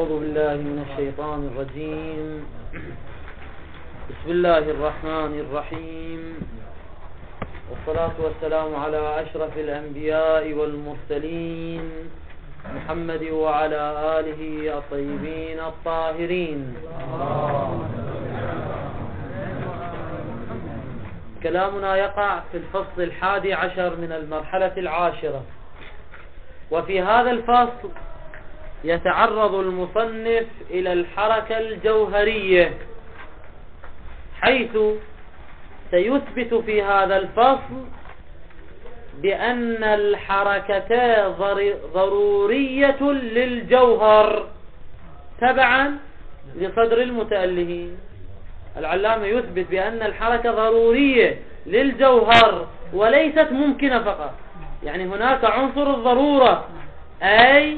أعوذ بالله من الشيطان الرجيم. بسم الله الرحمن الرحيم، والصلاة والسلام على أشرف الأنبياء والمرسلين محمد وعلى آله الطيبين الطاهرين. كلامنا يقع في الفصل 11 من المرحلة 10، وفي هذا الفصل يتعرض المصنف إلى الحركة الجوهرية، حيث سيثبت في هذا الفصل بأن الحركة ضرورية للجوهر تبعا لصدر المتألهين. العلامة يثبت بأن الحركة ضرورية للجوهر وليست ممكنة فقط، يعني هناك عنصر الضرورة، أي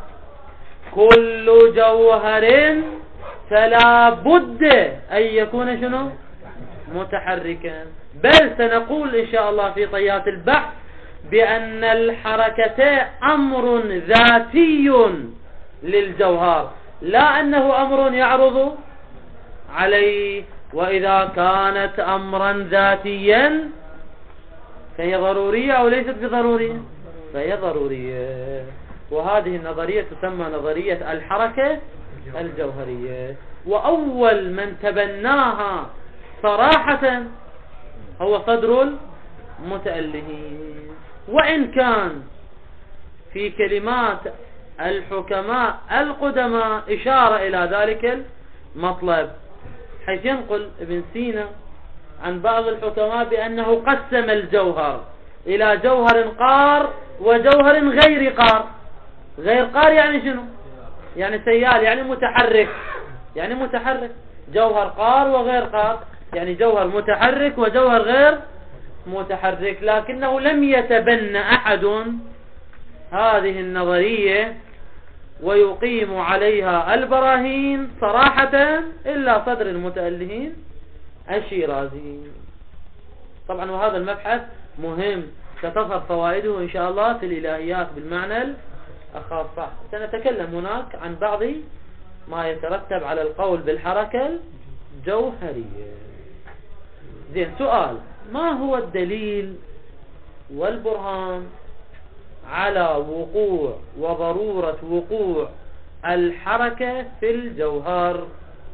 كل جوهر فلا بد أن يكون شنو؟ متحركا. بل سنقول إن شاء الله في طيات البحث بأن الحركة أمر ذاتي للجوهر، لا أنه أمر يعرض عليه. وإذا كانت أمرا ذاتيا فهي ضرورية أو ليست بضرورية؟ فهي ضرورية. وهذه النظرية تسمى نظرية الحركة الجوهرية. وأول من تبناها صراحة هو صدر المتألهين، وإن كان في كلمات الحكماء القدماء إشارة إلى ذلك المطلب، حيث ينقل ابن سينا عن بعض الحكماء بأنه قسم الجوهر إلى جوهر قار وجوهر غير قار. غير قار يعني شنو؟ يعني سيال، يعني متحرك، يعني متحرك. جوهر قار وغير قار، يعني جوهر متحرك وجوهر غير متحرك. لكنه لم يتبنى أحد هذه النظرية ويقيم عليها البراهين صراحة إلا صدر المتألهين الشيرازي. طبعا وهذا المبحث مهم، ستظهر فوائده إن شاء الله في الإلهيات بالمعنى الخاص. سنتكلم هناك عن بعض ما يترتب على القول بالحركة الجوهرية. زين، سؤال: ما هو الدليل والبرهان على وقوع وضرورة وقوع الحركة في الجوهر؟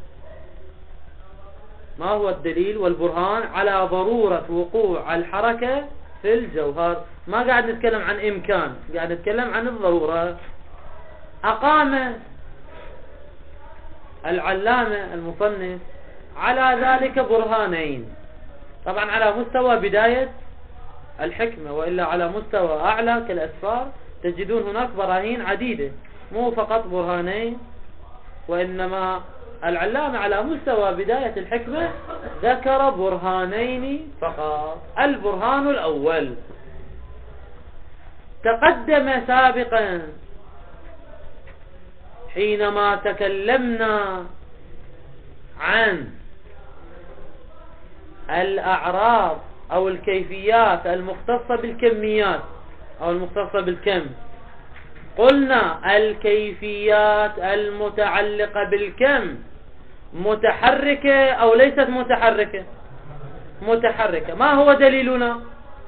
ما هو الدليل والبرهان على ضرورة وقوع الحركة في الجوهر؟ ما قاعد نتكلم عن إمكان، قاعد نتكلم عن الضرورة. أقام العلامة المصنف على ذلك برهانين، طبعا على مستوى بداية الحكمة، وإلا على مستوى أعلى كالأسفار تجدون هناك براهين عديدة، مو فقط برهانين، وإنما العلامة على مستوى بداية الحكمة ذكر برهانين فقط. البرهان الأول تقدم سابقا حينما تكلمنا عن الأعراض أو الكيفيات المختصة بالكميات أو المختصة بالكم. قلنا الكيفيات المتعلقة بالكم متحركة أو ليست متحركة؟ متحركة. ما هو دليلنا؟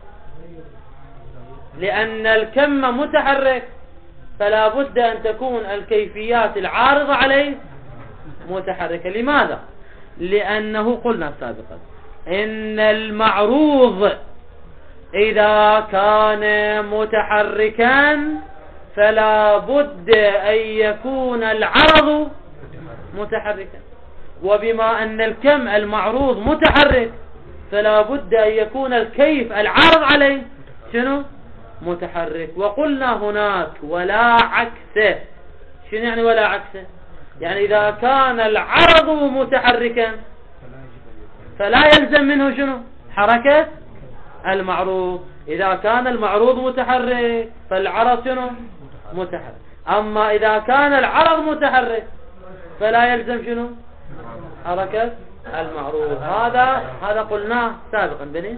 لأن الكم متحرك، فلا بد أن تكون الكيفيات العارضة عليه متحركة. لماذا؟ لأنه قلنا سابقا إن المعروض إذا كان متحركا فلا بد أن يكون العرض متحركا، وبما أن الكم المعروض متحرك فلا بد أن يكون الكيف العارض عليه شنو؟ متحرك. وقلنا هناك ولا عكسه. شنو يعني ولا عكسه؟ يعني إذا كان العرض متحركا فلا يلزم منه شنو؟ حركة المعروض. إذا كان المعروض متحرك فالعرض شنو؟ متحرك. أما إذا كان العرض متحرك فلا يلزم شنو؟ حركة المعروض. هذا قلناه سابقا بني.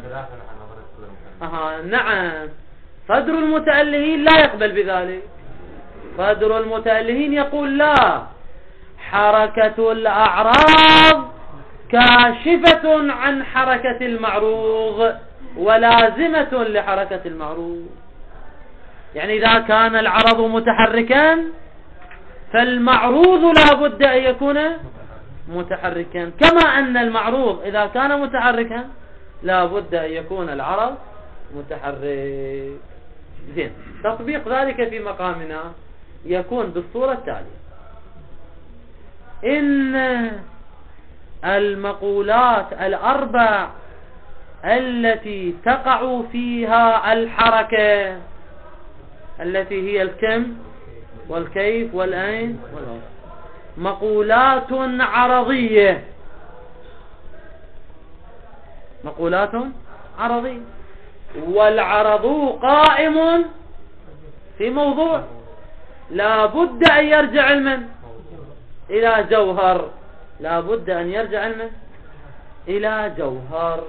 نعم، صدر المتألهين لا يقبل بذلك. صدر المتألهين يقول لا، حركة الأعراض كاشفة عن حركة المعروض ولازمة لحركة المعروض. يعني إذا كان العرض متحركا فالمعروض لا بد أن يكون متحركا، كما أن المعروض إذا كان متحركا لا بد أن يكون العرض متحرك. زين، تطبيق ذلك في مقامنا يكون بالصورة التالية: إن المقولات الأربع التي تقع فيها الحركة التي هي الكم والكيف والأين والأين مقولات عرضية، مقولات عرضية، والعرض قائم في موضوع لا بد أن يرجع علما إلى جوهر، لا بد أن يرجع علما إلى جوهر.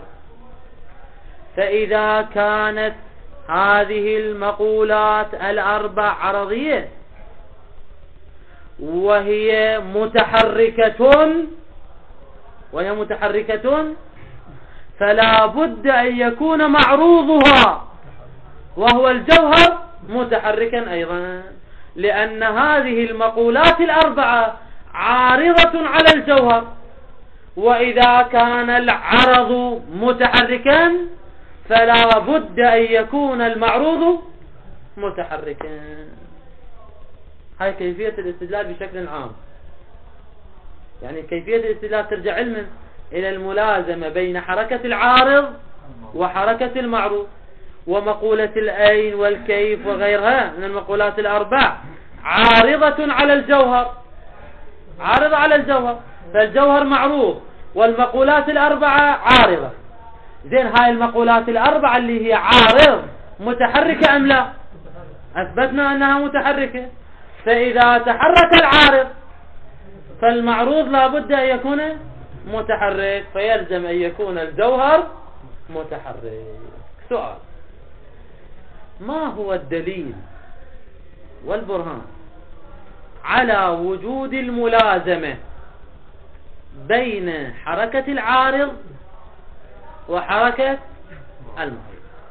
فإذا كانت هذه المقولات الأربع عرضية وهي متحركة فلا بد أن يكون معروضها وهو الجوهر متحركا أيضا، لأن هذه المقولات الأربعة عارضة على الجوهر، وإذا كان العرض متحركا فلا بد أن يكون المعروض متحركا. هاي كيفية الاستدلال بشكل عام. يعني كيفية الاستدلال ترجع علما إلى الملازمة بين حركة العارض وحركة المعروض. ومقولة الأين والكيف وغيرها من المقولات الأربع عارضة على الجوهر، عارضة على الجوهر، فالجوهر معروض والمقولات الأربعة عارضة. زين، هاي المقولات الأربعة اللي هي عارض متحركة أم لا؟ أثبتنا أنها متحركة. فإذا تحرك العارض فالمعروض لا بد أن يكون متحرك، فيلزم أن يكون الجوهر متحرك. سؤال: ما هو الدليل والبرهان على وجود الملازمة بين حركة العارض وحركة المعروض؟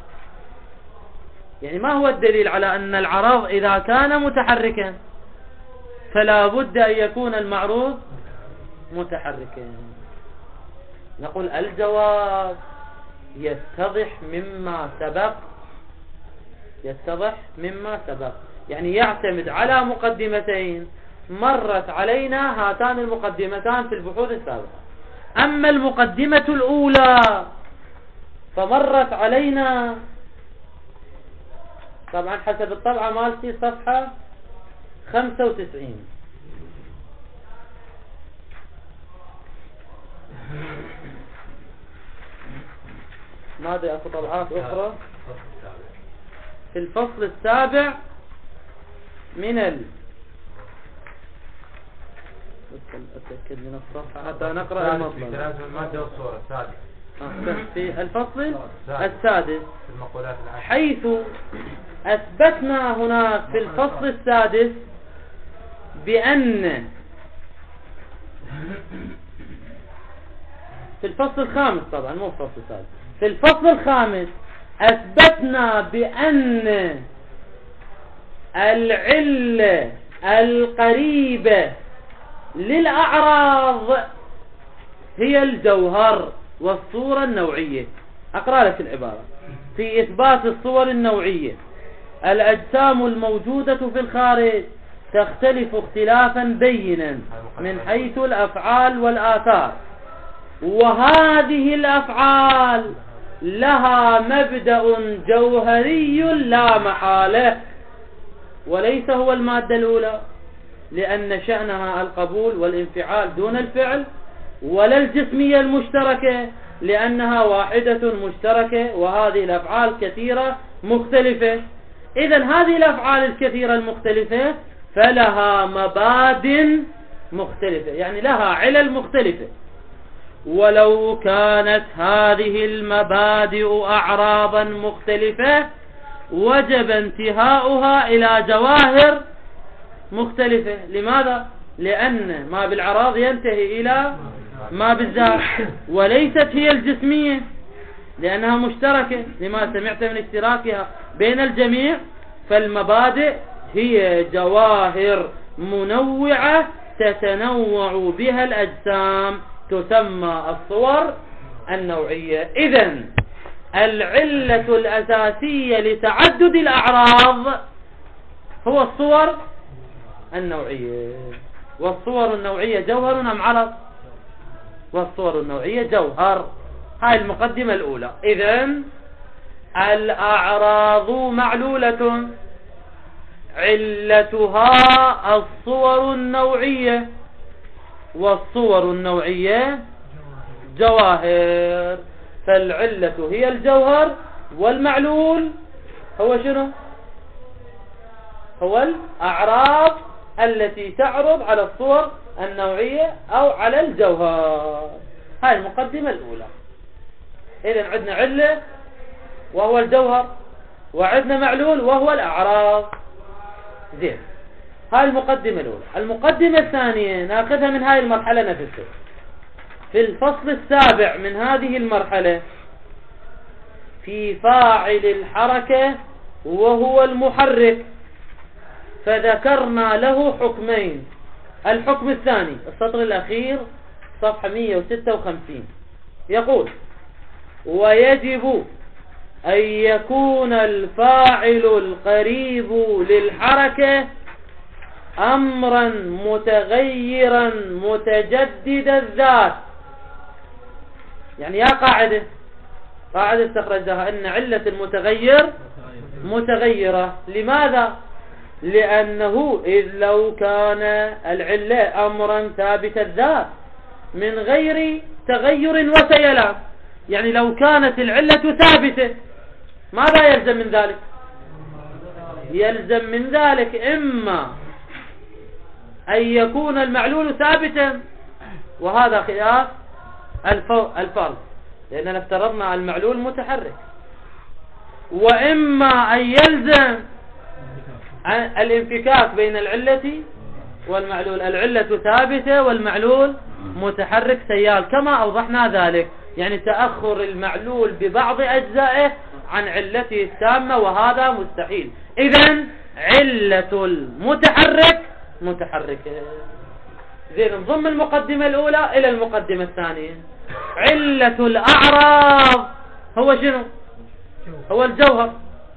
يعني ما هو الدليل على أن العرض إذا كان متحركا فلا بد أن يكون المعروض متحركا؟ نقول الجواب يتضح مما سبق، يعني يعتمد على مقدمتين مرت علينا هاتان المقدمتان في البحوث السابقة. أما المقدمة الأولى فمرت علينا طبعا حسب الطبعة مالتي صفحة 95. ماذا أكو طبعات أخرى؟ في الفصل السابع من أتأكد من الصفحة حتى نقرأ المطلب. في الفصل السادس حيث أثبتنا هناك في الفصل السادس بأن في الفصل الخامس، طبعا مو الفصل السادس، في الفصل الخامس أثبتنا بأن العلة القريبة للأعراض هي الجوهر والصورة النوعية. أقرأ لك العبارة: في إثبات الصور النوعية الأجسام الموجودة في الخارج تختلف اختلافا بينا من حيث الأفعال والآثار، وهذه الأفعال لها مبدأ جوهري لا محالة وليس هو المادة الأولى، لأن شأنها القبول والانفعال دون الفعل، ولا الجسمية المشتركة لأنها واحدة مشتركة، وهذه الأفعال كثيرة مختلفة. إذن هذه الأفعال الكثيرة المختلفة فلها مبادئ مختلفة، يعني لها علل مختلفة. ولو كانت هذه المبادئ أعراضا مختلفة وجب انتهاؤها إلى جواهر مختلفة. لماذا؟ لأن ما بالأعراض ينتهي إلى ما بالذات، وليست هي الجسمية لأنها مشتركة لما سمعت من اشتراكها بين الجميع. فالمبادئ هي جواهر منوعة تتنوع بها الأجسام، تسمى الصور النوعية. إذن العلة الأساسية لتعدد الأعراض هو الصور النوعية. والصور النوعية جوهر أم عرض؟ والصور النوعية جوهر. هاي المقدمة الأولى. إذن الأعراض معلولة، علتها الصور النوعية، والصور النوعية جواهر. فالعلة هي الجوهر، والمعلول هو شنو؟ هو الأعراض التي تعرض على الصور النوعية أو على الجوهر. هاي المقدمة الأولى. إذن عندنا علة وهو الجوهر، وعندنا معلول وهو الأعراض. زين، هاي المقدمة الأولى. المقدمة الثانية ناخذها من هاي المرحلة نفسها. في الفصل السابع من هذه المرحلة في فاعل الحركة وهو المحرك، فذكرنا له حكمين. الحكم الثاني السطر الأخير صفحة 156 يقول: ويجب أن يكون الفاعل القريب للحركة أمرا متغيرا متجدد الذات. يعني يا قاعدة استخرجها أن علة المتغير متغيرة. لماذا؟ لأنه إذ لو كان العلة أمرا ثابت الذات من غير تغير وسيلان، يعني لو كانت العلة ثابتة ماذا يلزم من ذلك؟ يلزم من ذلك إما أن يكون المعلول ثابتا، وهذا خلاف الفرض لأننا افترضنا المعلول متحرك، وإما أن يلزم الانفكاك بين العلة والمعلول، العلة ثابتة والمعلول متحرك سيال كما أوضحنا ذلك، يعني تأخر المعلول ببعض أجزائه عن علته التامة، وهذا مستحيل. إذن علة المتحرك متحركة. زين، نضم المقدمة الأولى إلى المقدمة الثانية. علة الأعراض هو شنو؟ هو الجوهر.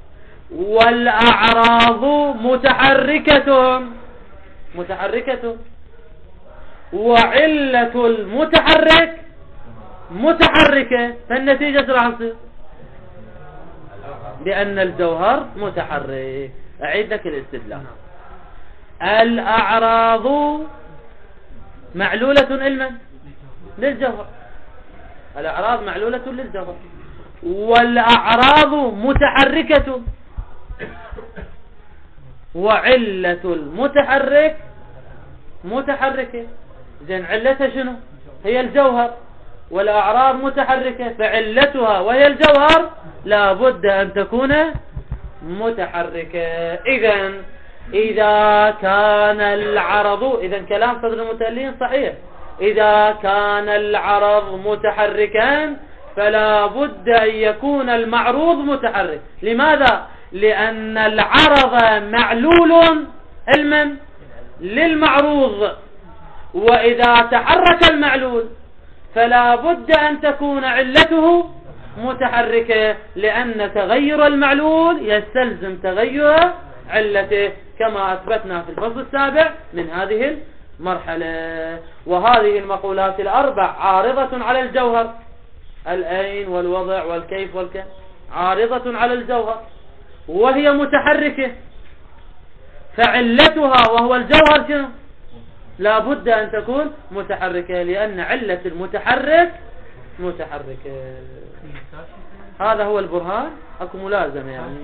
والأعراض متحركة، وعلة المتحرك متحركة. فالنتيجة راح تصير بأن الجوهر متحرك. أعيد لك الاستدلال. الأعراض معلولة للجوهر، الأعراض معلولة للجوهر، والأعراض متحركة، وعلة المتحرك متحركة. زين، علتها شنو؟ هي الجوهر، والأعراض متحركة، فعلتها وهي الجوهر لا بد أن تكون متحركة. إذن إذا كان العرض، إذن كلام صدر المتألين صحيح، إذا كان العرض متحركا فلا بد أن يكون المعروض متحرك. لماذا؟ لأن العرض معلول للمعروض، وإذا تحرك المعلول فلا بد أن تكون علته متحركة، لأن تغير المعلول يستلزم تغير علته كما أثبتنا في الفصل السابع من هذه المرحلة. وهذه المقولات الأربع عارضة على الجوهر، الأين والوضع والكيف والكم، عارضة على الجوهر وهي متحركة، فعلتها وهو الجوهر شنو؟ لا بد أن تكون متحركة، لأن علة المتحرك متحركة. هذا هو البرهان. أكو ملازمة يعني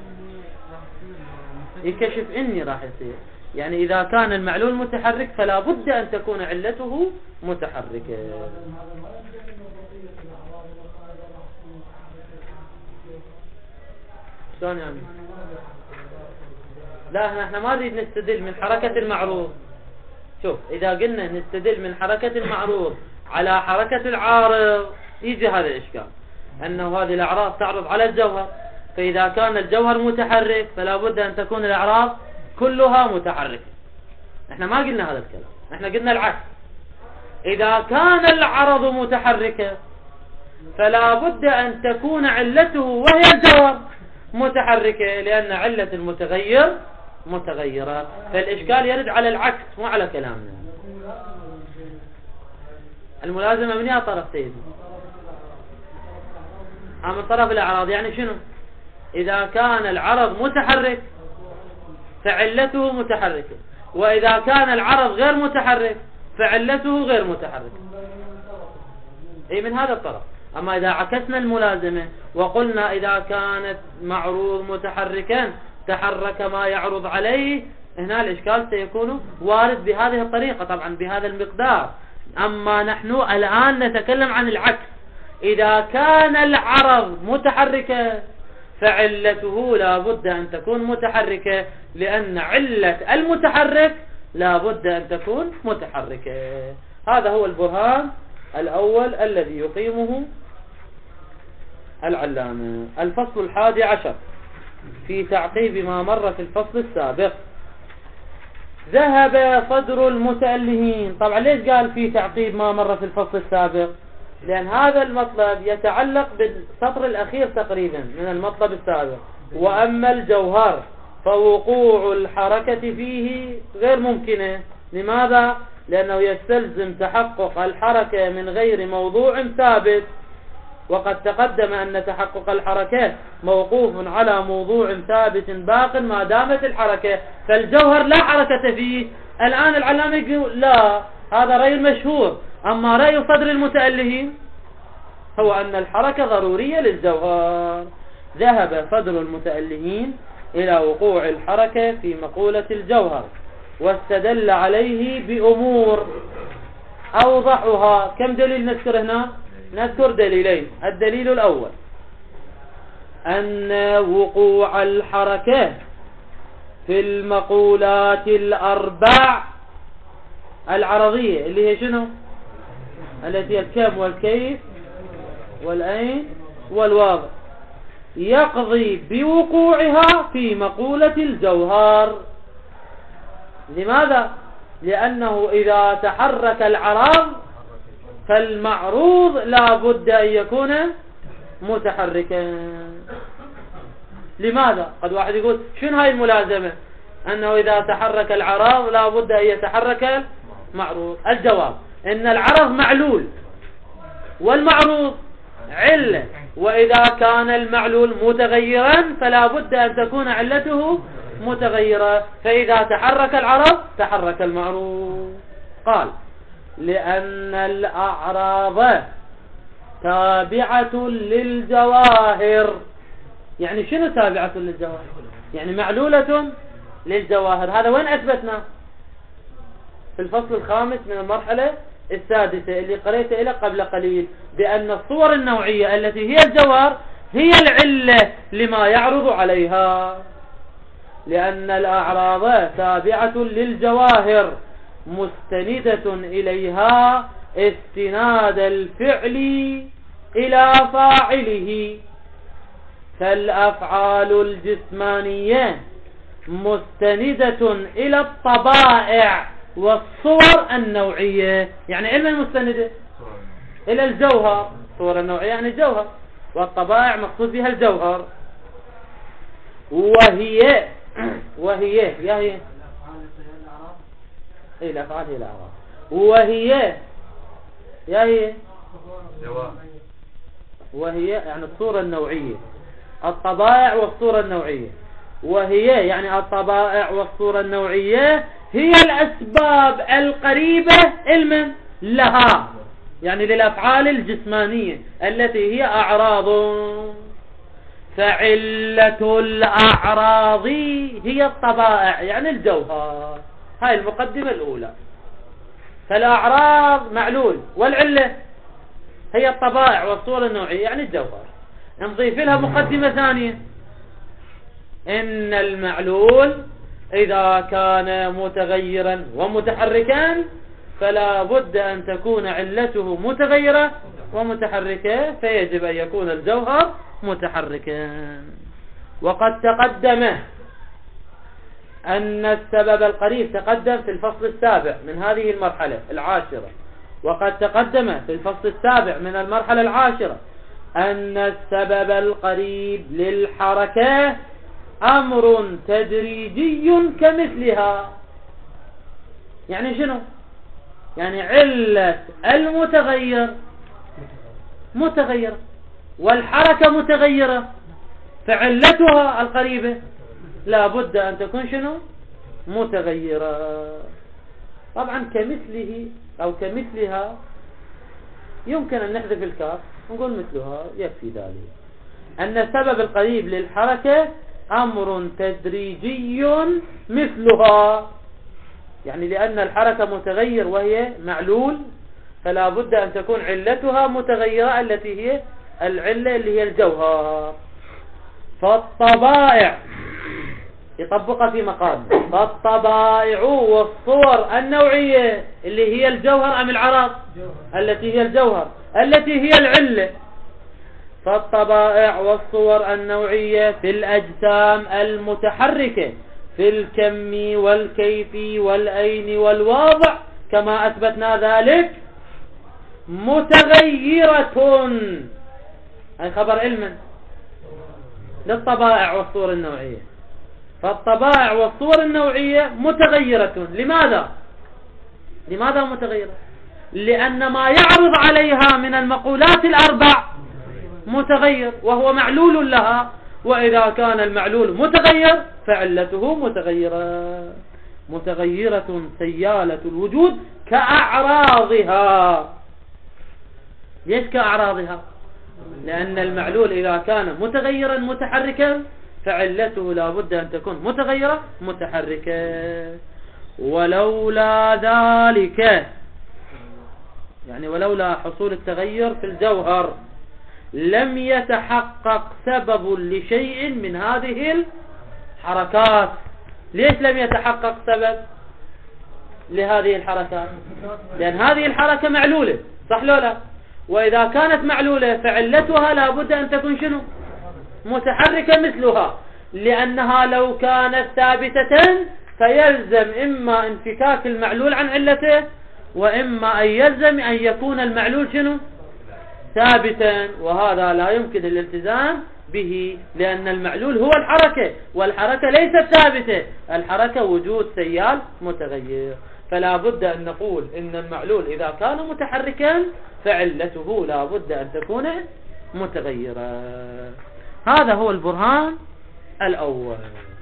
يكشف إني راح يصير، يعني إذا كان المعلول متحرك فلا بد أن تكون علته متحركة. شلون يعني؟ لا، احنا ما نريد نستدل من حركة المعروض، شوف إذا قلنا نستدل من حركة المعروض على حركة العارض يجي هذا الإشكال، أنه هذه الأعراض تعرض على الجوهر، فإذا كان الجوهر متحرك فلا بد أن تكون الأعراض كلها متحركة. احنا ما قلنا هذا الكلام، احنا قلنا العكس. إذا كان العرض متحركا فلا بد أن تكون علته وهي الجوهر متحركة، لأن علة المتغير متغيرة، فالإشكال يرد على العكس مو على كلامنا. الملازمة من أي طرف سيدي؟ من طرف الأعراض. يعني شنو؟ إذا كان العرض متحرك فعلته متحركة، وإذا كان العرض غير متحرك فعلته غير متحركة. أي من هذا الطرف. أما إذا عكسنا الملازمة وقلنا إذا كانت معروض متحركا تحرك ما يعرض عليه، هنا الإشكال سيكون وارد بهذه الطريقة، طبعا بهذا المقدار. أما نحن الآن نتكلم عن العكس. إذا كان العرض متحركا فعلته لا بد أن تكون متحركة، لأن علة المتحرك لا بد أن تكون متحركة. هذا هو البرهان الأول الذي يقيمه العلامة. الفصل 11 في تعقيب ما مر في الفصل السابق. ذهب صدر المتألهين. طبعا ليش قال في تعقيب ما مر في الفصل السابق؟ لأن هذا المطلب يتعلق بالسطر الأخير تقريبا من المطلب السابق. وأما الجوهر فوقوع الحركة فيه غير ممكنة. لماذا؟ لأنه يستلزم تحقق الحركة من غير موضوع ثابت، وقد تقدم أن تحقق الحركة موقوف على موضوع ثابت باق ما دامت الحركة، فالجوهر لا حركة فيه. الآن العلامة يقول لا، هذا رأي مشهور. أما رأي صدر المتألهين هو أن الحركة ضرورية للجوهر. ذهب صدر المتألهين إلى وقوع الحركة في مقولة الجوهر، واستدل عليه بأمور أوضحها. كم دليل نذكر هنا؟ نذكر دليلين. الدليل الأول أن وقوع الحركة في المقولات الأربع العرضية اللي هي شنو؟ التي هي الكم والكيف والأين والواضح، يقضي بوقوعها في مقولة الجوهر. لماذا؟ لأنه إذا تحرك العرض فالمعروض لا بد أن يكون متحركا. لماذا؟ قد واحد يقول شنو هاي الملازمة؟ أنه إذا تحرك العرض لا بد أن يتحرك المعروض. الجواب إن العرض معلول والمعروض علة، وإذا كان المعلول متغيرا فلا بد أن تكون علته متغيرة، فإذا تحرك العرض تحرك المعروض. قال لأن الأعراض تابعة للجواهر. يعني شنو تابعة للجواهر؟ يعني معلولة للجواهر. هذا وين أثبتنا؟ في الفصل الخامس من المرحلة السادسة اللي قريت إلى قبل قليل، بأن الصور النوعية التي هي الجوهر هي العلة لما يعرض عليها. لأن الأعراض تابعة للجواهر مستندة إليها استناد الفعل إلى فاعله، فالأفعال الجسمانية مستندة إلى الطبائع والصور النوعية. يعني علم المستندة إلى الجوهر، صور النوعية يعني الجوهر، والطبائع مقصود بها الجوهر. وهي يا هي إيه الأفعال هي الأعراض، وهي يا هي وهي يعني الصورة النوعية، الطبائع والصورة النوعية. وهي يعني الطبائع والصورة النوعية هي الأسباب القريبة علما لها، يعني للأفعال الجسمانية التي هي أعراض. فعلة الأعراض هي الطبائع يعني الجوهر. هاي المقدمة الأولى. فالأعراض معلول، والعلة هي الطبائع والصورة النوعية يعني الجوهر. نضيف لها مقدمة ثانية، إن المعلول إذا كان متغيرا ومتحركا فلا بد أن تكون علته متغيرة ومتحركة، فيجب أن يكون الجوهر متحركا. وقد تقدم أن السبب القريب تقدم في الفصل السابع من هذه المرحلة العاشرة، وقد تقدم في الفصل السابع من المرحلة العاشرة أن السبب القريب للحركة أمر تدريجي كمثلها. يعني شنو؟ يعني علة المتغير متغيرة والحركة متغيرة، فعلتها القريبة لا بد أن تكون شنو؟ متغيرة. طبعا كمثله أو كمثلها يمكن أن نحذف الكاف ونقول مثلها، يكفي ذلك. أن السبب القريب للحركة أمر تدريجي مثلها، يعني لأن الحركة متغير وهي معلول، فلا بد أن تكون علتها متغيرة التي هي العلة اللي هي الجوهر. فالطبائع يطبقها في مقام، فالطبائع والصور النوعية اللي هي الجوهر أم العرض التي هي الجوهر التي هي العلة. فالطبائع والصور النوعية في الأجسام المتحركة في الكم والكيف والأين والواضع كما أثبتنا ذلك متغيرة، أي خبر علما للطبائع والصور النوعية. فالطبائع والصور النوعية متغيرة. لماذا متغيرة؟ لأن ما يعرض عليها من المقولات الأربع متغير وهو معلول لها، وإذا كان المعلول متغير فعلته متغيرة سيالة الوجود كأعراضها. ليش كأعراضها؟ لأن المعلول إذا كان متغيرا متحركا فعلته لا بد أن تكون متغيرة متحركة. ولولا ذلك، يعني ولولا حصول التغير في الجوهر لم يتحقق سبب لشيء من هذه الحركات. ليش لم يتحقق سبب لهذه الحركات؟ لأن هذه الحركة معلولة، صح لو لا؟ وإذا كانت معلولة فعلتها لا بد أن تكون شنو؟ متحركة مثلها، لأنها لو كانت ثابتة فيلزم إما انفكاك المعلول عن علته، وإما أن يلزم أن يكون المعلول شنو؟ ثابتا، وهذا لا يمكن الالتزام به، لأن المعلول هو الحركة، والحركة ليست ثابتة، الحركة وجود سيال متغير. فلا بد أن نقول إن المعلول إذا كان متحركا فعلته لا بد أن تكون متغيرة. هذا هو البرهان الأول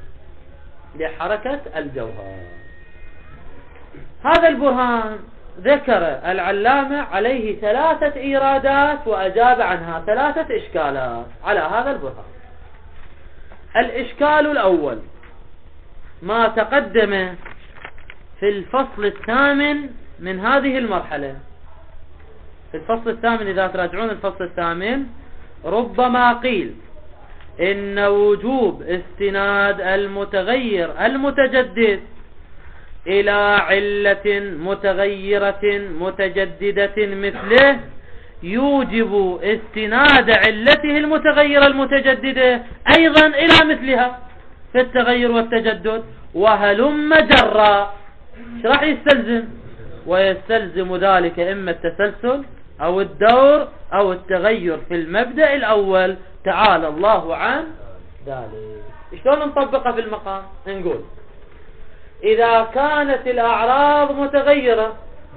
لحركة الجوهر. هذا البرهان ذكر العلامة عليه 3 إيرادات وأجاب عنها 3 إشكالات على هذا البرهان. الإشكال الأول ما تقدم في الفصل الثامن من هذه المرحلة. في الفصل الثامن إذا تراجعون الفصل الثامن ربما قيل إن وجوب استناد المتغير المتجدد إلى علة متغيرة متجددة مثله يوجب استناد علته المتغيرة المتجددة أيضا إلى مثلها في التغير والتجدد، وهلم جرا. راح يستلزم؟ ويستلزم ذلك إما التسلسل أو الدور أو التغير في المبدأ الأول تعالى الله عن ذلك. شلون نطبقها في المقام؟ نقول إذا كانت الأعراض متغيرة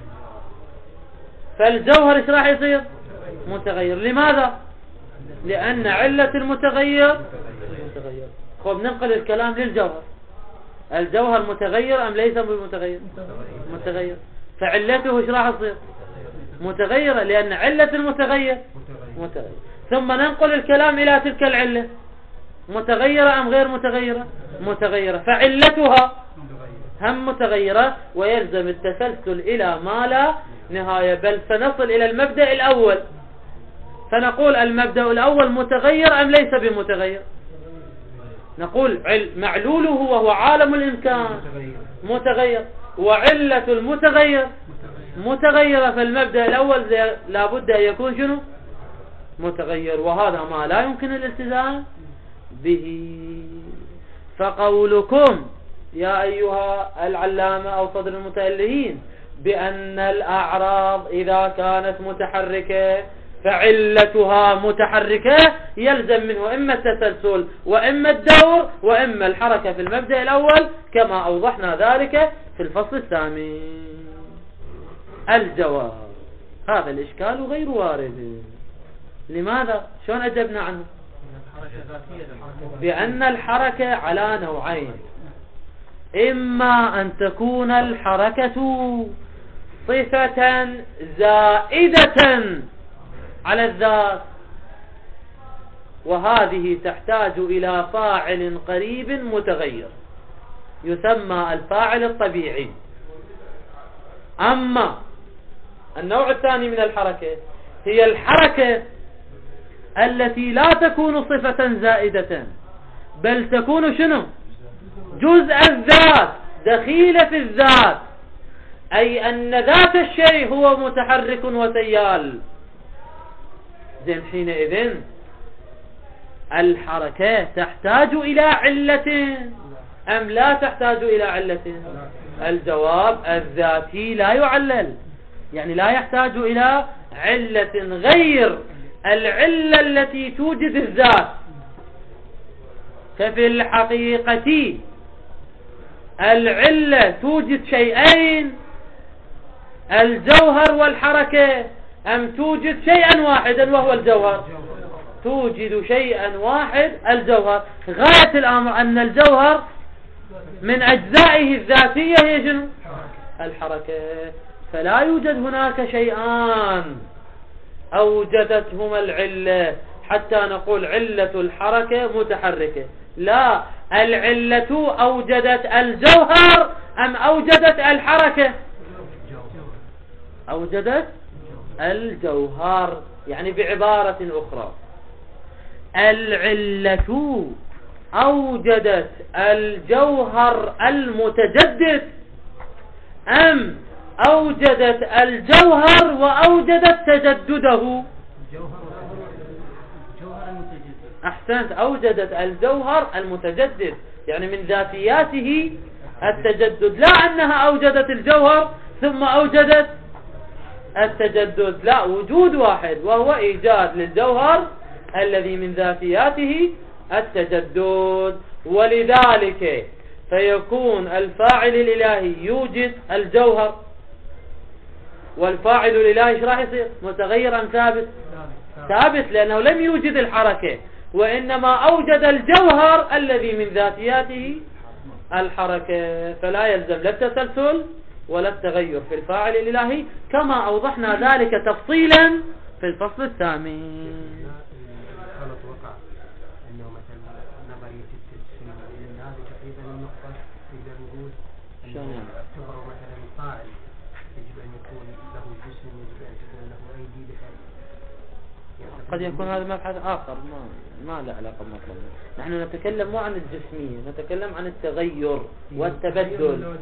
فالجوهر ايش راح يصير؟ متغير. لماذا؟ لأن علة المتغير متغير. خب ننقل الكلام للجوهر. الجوهر متغير أم ليس متغير؟ متغير. فعلته ايش راح تصير؟ متغيرة، لأن علة المتغير متغير. ثم ننقل الكلام إلى تلك العلة، متغيرة أم غير متغيرة؟ متغيرة. فعلتها هم متغيرة، ويلزم التسلسل إلى ما لا نهاية، بل سنصل إلى المبدأ الأول فنقول المبدأ الأول متغير أم ليس بمتغير؟ نقول معلوله وهو عالم الإمكان متغير، وعلة المتغير متغيرة، فالمبدأ الأول لابد أن يكون شنو؟ متغير، وهذا ما لا يمكن الالتزام به. فقولكم يا أيها العلامة أو صدر المتألهين بأن الأعراض إذا كانت متحركة فعلتها متحركة يلزم منه إما التسلسل وإما الدور وإما الحركة في المبدأ الأول كما أوضحنا ذلك في الفصل الثامن. الجواب هذا الإشكال غير وارد. لماذا؟ شلون أجبنا عنه؟ بأن الحركة على نوعين، إما أن تكون الحركة صفة زائدة على الذات، وهذه تحتاج إلى فاعل قريب متغير يسمى الفاعل الطبيعي. أما النوع الثاني من الحركة هي الحركة التي لا تكون صفة زائدة بل تكون شنو؟ جزء الذات، دخيلة في الذات، أي أن ذات الشيء هو متحرك وسيال. زين، حينئذ الحركة تحتاج إلى علة أم لا تحتاج إلى علة؟ الجواب الذاتي لا يعلل، يعني لا يحتاج إلى علة غير العلة التي توجد الذات. ففي الحقيقة العلة توجد شيئين، الجوهر والحركة، أم توجد شيئا واحدا وهو الجوهر؟ توجد شيئا واحد الجوهر. غاية الأمر أن الجوهر من أجزائه الذاتية هي شنو؟ الحركة. فلا يوجد هناك شيئان أوجدتهما العلة حتى نقول علة الحركة متحركة. لا، العلة أوجدت الجوهر أم أوجدت الحركة؟ أوجدت الجوهر. يعني بعبارة أخرى، العلة أوجدت الجوهر المتجدد أم أوجدت الجوهر وأوجدت تجدده؟ أحسنت، أوجدت الجوهر المتجدد، يعني من ذاتياته التجدد، لا أنها أوجدت الجوهر ثم أوجدت التجدد، لا، وجود واحد وهو إيجاد للجوهر الذي من ذاتياته التجدد. ولذلك فيكون الفاعل الإلهي يوجد الجوهر، والفاعل الإلهي ايش راح يصير؟ متغير أم ثابت؟ ثابت، لأنه لم يوجد الحركة وإنما أوجد الجوهر الذي من ذاتياته الحركة. فلا يلزم لا التسلسل ولا التغير في الفاعل الإلهي كما أوضحنا ذلك تفصيلا في الفصل الثامن. قد يكون هذا مبحث آخر ما له علاقة بمطلبنا. نحن نتكلم مو عن الجسمية، نتكلم عن التغير والتبدل.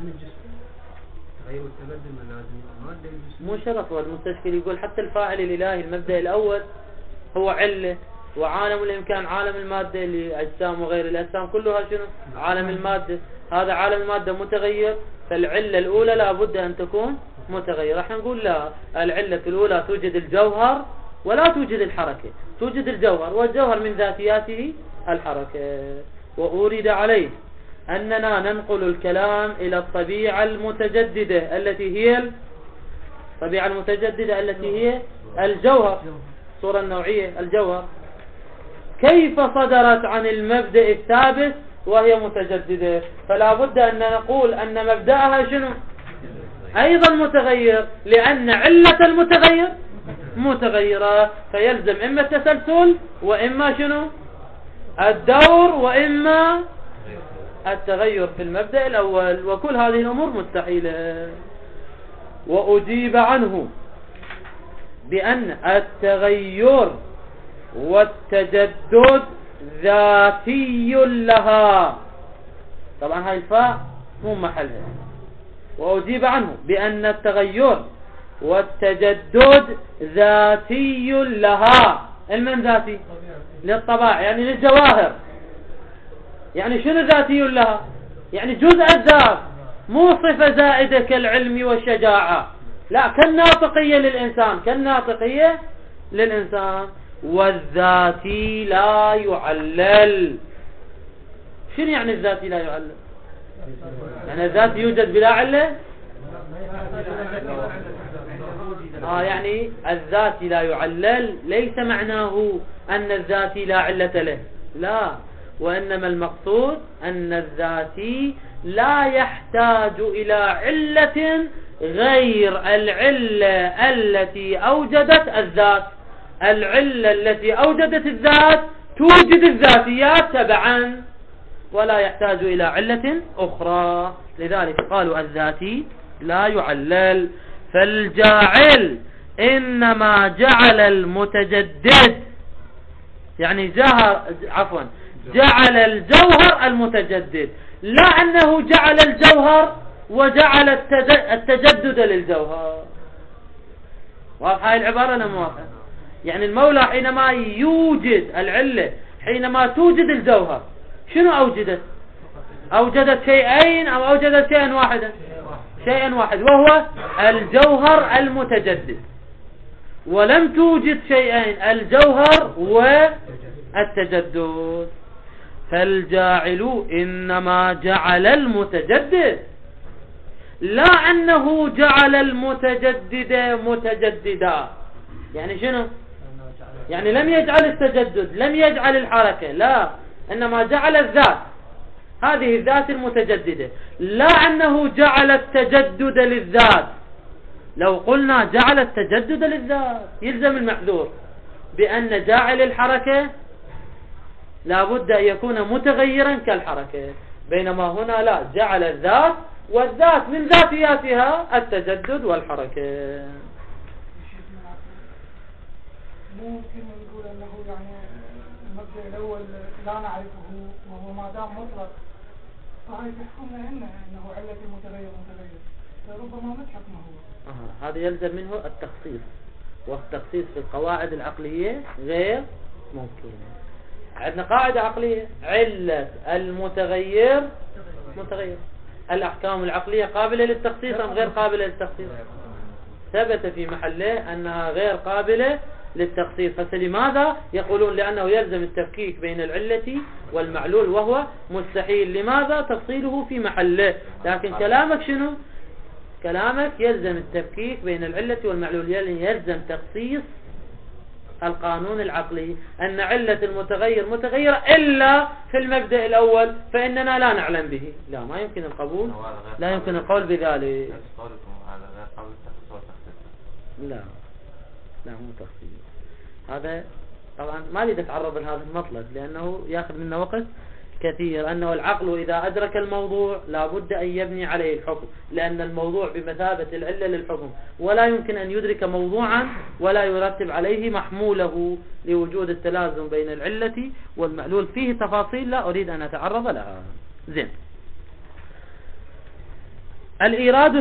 مو شرط، والمستشكل يقول حتى الفاعل الإلهي المبدأ الأول هو علة، وعالم الإمكان عالم المادة لأجسام وغير الأجسام كلها شنو؟ عالم المادة. هذا عالم المادة متغير، فالعلة الأولى لابد أن تكون متغيرة. راح نقول لا، العلة الأولى توجد الجوهر ولا توجد الحركة، توجد الجوهر، والجوهر من ذاتياته الحركة. وأورد عليه أننا ننقل الكلام إلى الطبيعة المتجددة التي هي الطبيعة المتجددة التي هي الجوهر، الصورة النوعية الجوهر. كيف صدرت عن المبدأ الثابت وهي متجددة؟ فلا بد أن نقول أن مبدأها شنو؟ أيضا متغير، لأن علة المتغير متغيرة، فيلزم إما التسلسل وإما شنو؟ الدور وإما التغير في المبدأ الأول، وكل هذه الأمور مستحيلة. وأجيب عنه بأن التغير والتجدد ذاتي لها. طبعا هاي الفاء مو محلها، وأجيب عنه بأن التغير والتجدد ذاتي لها. المن ذاتي؟ للطبائع، يعني للجواهر. يعني شنو ذاتي لها؟ يعني جزء الذات، مو صفة زائدة كالعلم والشجاعة، لا، كالناطقية للإنسان، كالناطقية للإنسان. والذاتي لا يعلل. شنو يعني الذاتي لا يعلل؟ يعني الذات يوجد بلا علة؟ يعني الذاتي لا يعلل ليس معناه أن الذاتي لا علة له، لا، وإنما المقصود أن الذاتي لا يحتاج إلى علة غير العلة التي أوجدت الذات. العلة التي أوجدت الذات توجد الذاتيات تبعا، ولا يحتاج إلى علة أخرى. لذلك قالوا الذاتي لا يعلل. فالجاعل إنما جعل المتجدد، يعني جعل الجوهر المتجدد، لا أنه جعل الجوهر وجعل التجدد للجوهر. واضح هاي العبارة ولا مو واضحة؟ يعني المولى حينما يوجد العلة، حينما توجد الجوهر، شنو أوجدت؟ أوجدت شيئين أو أوجدت شيئا واحدا؟ شيئا واحد، وهو الجوهر المتجدد. ولم توجد شيئين، الجوهر والتجدد. فالجاعل إنما جعل المتجدد، لا أنه جعل المتجدد متجددا. يعني شنو؟ يعني لم يجعل التجدد، لم يجعل الحركة، لا، إنما جعل الذات، هذه الذات المتجددة، لا أنه جعل التجدد للذات. لو قلنا جعل التجدد للذات يلزم المحذور بأن جاعل الحركة لابد أن يكون متغيرا كالحركة، بينما هنا لا، جعل الذات، والذات من ذاتياتها التجدد والحركة. ممكن نقول أنه يعني المبدأ الأول لا نعرفه، وهو ما دام مطلق فهي تحكمنا أنه علة متغير، فربما ما تحكمه هو. هذا يلزم منه التخصيص، والتخصيص في القواعد العقلية غير ممكن. عندنا قاعدة عقلية: علة المتغير متغير. الأحكام العقلية قابلة للتخصيص أم غير قابلة للتخصيص؟ ثبت في محله أنها غير قابلة للتخصيص. فلماذا يقولون؟ لأنه يلزم التفكيك بين العلة والمعلول، وهو مستحيل. لماذا؟ تفصيله في محله. لكن كلامك شنو؟ كلامك يلزم التفكيك بين العلة والمعلول، يلزم تخصيص القانون العقلي أن علة المتغير متغيرة إلا في المبدأ الأول فإننا لا نعلم به. لا، ما يمكن القبول، لا يمكن القول بذلك. لا مو تخصيص. هذا طبعا ما أريد أتعرض لهذا المطلب لأنه يأخذ منا وقت كثير. أنه العقل إذا أدرك الموضوع لابد أن يبني عليه الحكم، لأن الموضوع بمثابة العلة للحكم، ولا يمكن أن يدرك موضوعا ولا يرتب عليه محموله لوجود التلازم بين العلة والمعلول. فيه تفاصيل لا أريد أن أتعرض لها. زين. الإيراد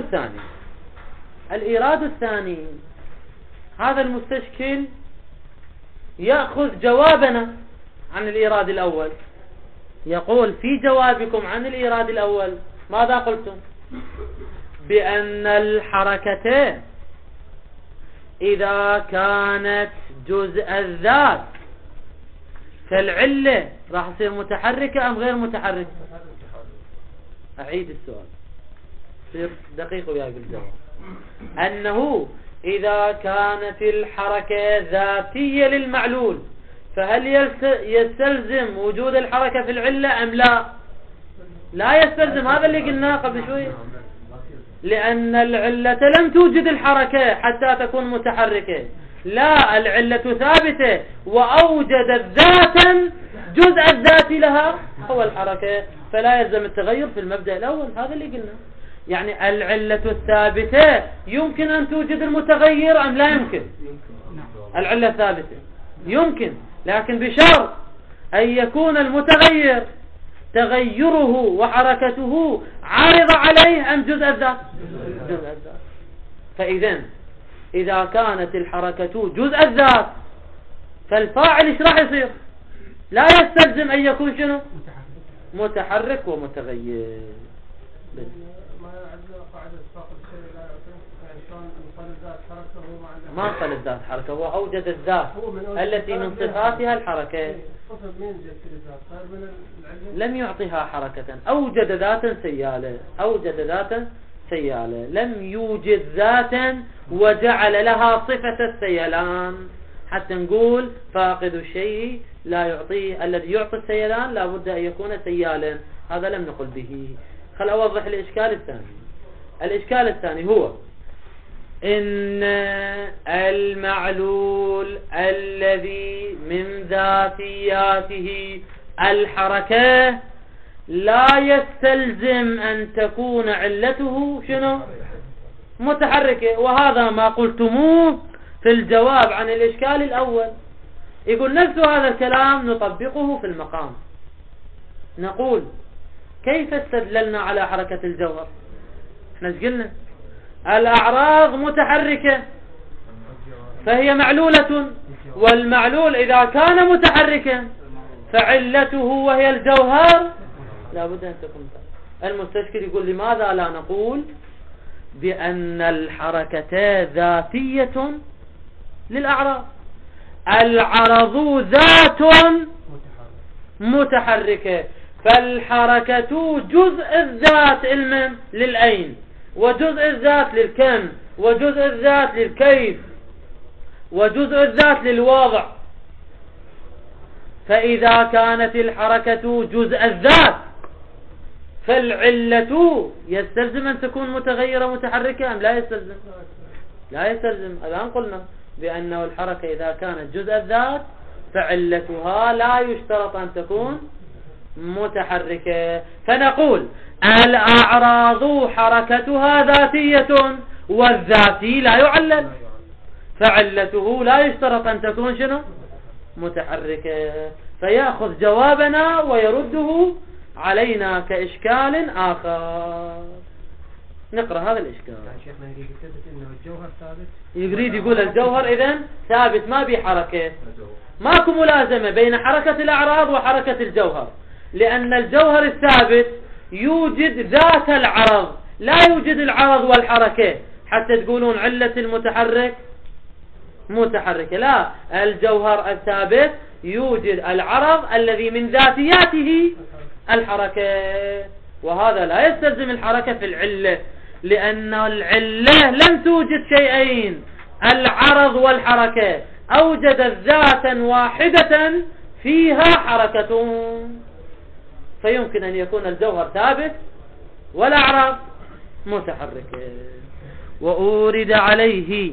الثاني هذا المستشكل يأخذ جوابنا عن الإيراد الأول. يقول في جوابكم عن الإيراد الأول ماذا قلتم؟ بأن الحركة إذا كانت جزء الذات فالعلة راح تصير متحركة أم غير متحركة؟ أعيد السؤال، صير دقيق وياي بالجواب. أنه إذا كانت الحركة ذاتية للمعلول فهل يستلزم وجود الحركة في العلة أم لا؟ لا يستلزم. هذا اللي قلناه قبل شوي، لأن العلة لم توجد الحركة حتى تكون متحركة. لا، العلة ثابتة وأوجدت ذاتا جزء الذات لها هو الحركة، فلا يلزم التغير في المبدأ الأول. هذا اللي قلناه. يعني العلة الثابتة يمكن أن توجد المتغير أم لا يمكن؟ العلة ثابتة يمكن، لكن بشرط أن يكون المتغير تغيره وحركته عارضة عليه أم جزء الذات؟ جزء الذات. فإذا إذا كانت الحركة جزء الذات فالفاعل ايش راح يصير؟ لا يستلزم أن يكون شنو؟ متحرك ومتغير. ما عندنا قاعدة فاقد الشيء لا يعطيه، يعني شلون نقل الذات حركته ما قال الذات حركة، هو أوجد الذات التي من صفاتها الحركة. لم يعطيها حركة، أوجد ذاتا سيالة، أوجد ذاتا سيالة، لم يوجد ذاتا وجعل لها صفة السيلان حتى نقول فاقد الشيء لا يعطيه، الذي يعطي السيلان لا بد أن يكون سيالا، هذا لم نقل به. خل أوضح الإشكال الثاني. الإشكال الثاني هو إن المعلول الذي من ذاتياته الحركة لا يستلزم أن تكون علته شنو؟ متحركة، وهذا ما قلتموه في الجواب عن الإشكال الأول. يقول نفس هذا الكلام نطبقه في المقام، نقول كيف استدللنا على حركة الجوهر؟ احنا قلنا الأعراض متحركة فهي معلولة، والمعلول إذا كان متحركا فعلته وهي الجوهر لا بد أن تكون. المستشكل يقول لماذا لا نقول بأن الحركة ذاتية للأعراض؟ العرض ذات متحركة، فالحركة جزء الذات للأين، وجزء الذات للكم، وجزء الذات للكيف، وجزء الذات للواضع. فإذا كانت الحركة جزء الذات فالعلة يستلزم أن تكون متغيرة متحركة أم لا يستلزم؟ لا يستلزم. الآن قلنا بأنه الحركة إذا كانت جزء الذات فعلتها لا يشترط أن تكون متحركة، فنقول الأعراض حركتها ذاتية والذاتي لا يعلل، فعلته لا يشترط أن تكون شنو؟ متحركة. فيأخذ جوابنا ويرده علينا كإشكال آخر. نقرأ هذا الإشكال. شيخنا يريد يثبت إنه الجوهر ثابت، يريد يقول الجوهر إذن ثابت ما به حركة، ماكو ملازمة بين حركة الأعراض وحركة الجوهر، لأن الجوهر الثابت يوجد ذات العرض، لا يوجد العرض والحركة حتى تقولون علة المتحرك متحركة. لا، الجوهر الثابت يوجد العرض الذي من ذاتياته الحركة، وهذا لا يستلزم الحركة في العلة، لأن العلة لم توجد شيئين العرض والحركة، أوجدت ذاتا واحدة فيها حركة، فيمكن أن يكون الجوهر ثابت والأعراض متحركة. وأورد عليه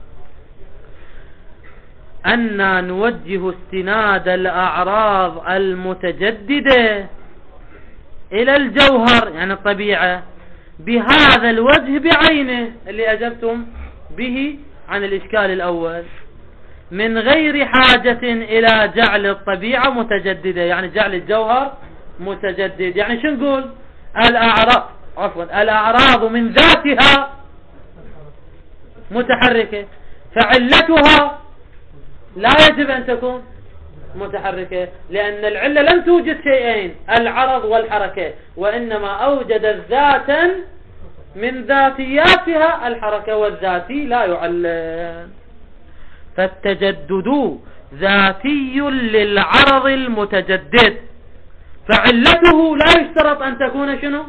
أن نوجه استناد الأعراض المتجددة إلى الجوهر يعني الطبيعة بهذا الوجه بعينه اللي أجبتم به عن الإشكال الأول، من غير حاجة إلى جعل الطبيعة متجددة، يعني جعل الجوهر متجدد. يعني شو نقول؟ الأعراض من ذاتها متحركة، فعلتها لا يجب أن تكون متحركة، لأن العلة لم توجد شيئين العرض والحركة، وإنما أوجدت ذاتا من ذاتياتها الحركة، والذاتي لا يعلم. فالتجدد ذاتي للعرض المتجدد، فعلته لا يشترط أن تكون شنو؟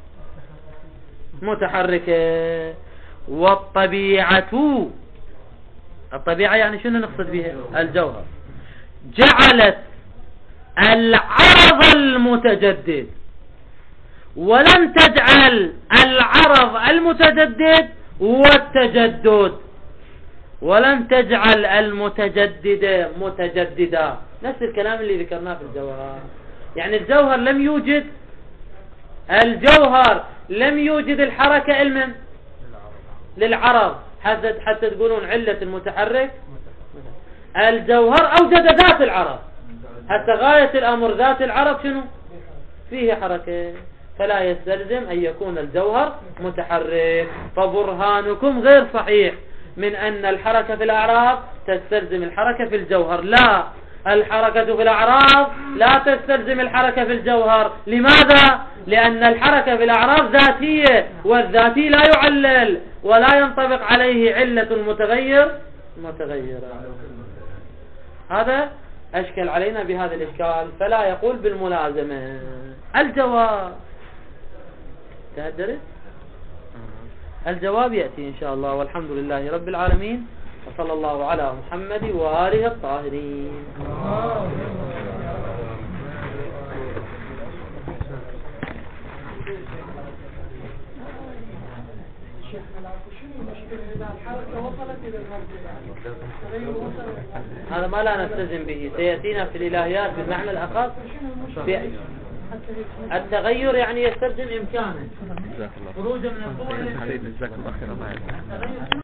متحركة. والطبيعة، الطبيعة يعني شنو نقصد بها؟ الجوهر، جعلت العرض المتجدد ولم تجعل العرض المتجدد والتجدد، ولم تجعل المتجدد متجددا. نفس الكلام اللي ذكرناه في الجوهر، يعني الجوهر لم يوجد، الجوهر لم يوجد الحركة علما للعرض حتى تقولون علة المتحرك. الجوهر أوجد ذات العرض، حتى غاية الأمر ذات العرض شنو؟ فيه حركة، فلا يستلزم أن يكون الجوهر متحرك. فبرهانكم غير صحيح من أن الحركة في الأعراض تستلزم الحركة في الجوهر. لا، الحركة في الأعراض لا تستلزم الحركة في الجوهر. لماذا؟ لأن الحركة في الأعراض ذاتية، والذاتي لا يعلل ولا ينطبق عليه علة المتغير متغيرة. هذا أشكل علينا بهذا الإشكال، فلا يقول بالملازمة. الجواب تهدرت؟ الجواب يأتي إن شاء الله، والحمد لله رب العالمين، وصلى الله على محمد وآله الطاهرين. هذا ما لا نلتزم به، سيأتينا في الإلهيات بالمعنى الأخص. التغير يعني يستلزم إمكانه خروجا من القوة.